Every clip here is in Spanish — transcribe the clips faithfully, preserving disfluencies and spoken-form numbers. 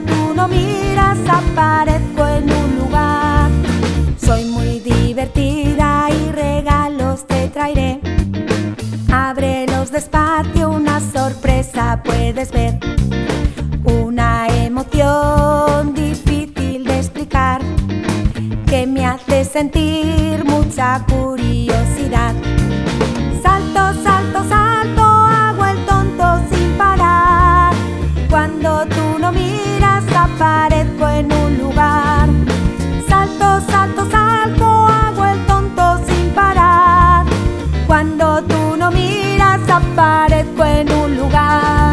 tú no miras aparezco en un lugar. Soy muy divertida y regalos te traeré. Ábrelos despacio, una sorpresa puedes ver. Una emoción difícil de explicar que me hace sentir mucha curiosidad. Salto, salto, salto, hago el tonto sin parar. Cuando tú no miras aparezco en un lugar. Salto, salto, salto, hago el tonto sin parar. Cuando tú no miras aparezco en un lugar.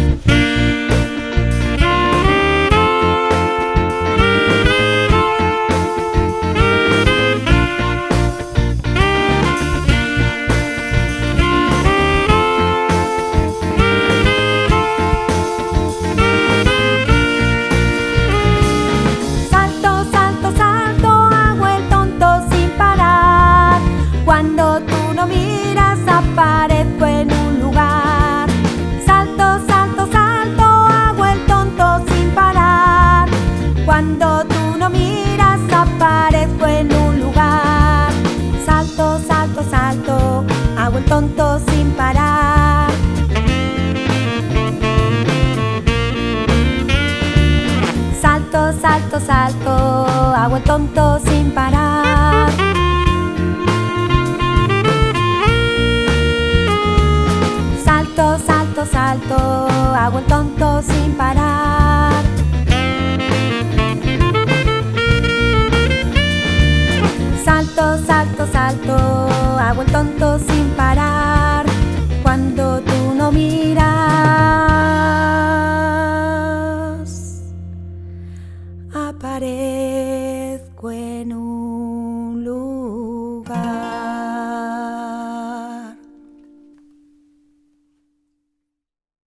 Cuando tú no miras aparezco en un lugar. Salto, salto, salto, hago el tonto sin parar. Cuando tú no miras aparezco en un lugar. Salto, salto, salto, hago el tonto sin parar. Salto, salto, salto, hago el tonto sin parar. Salto, salto, salto, hago el tonto sin parar.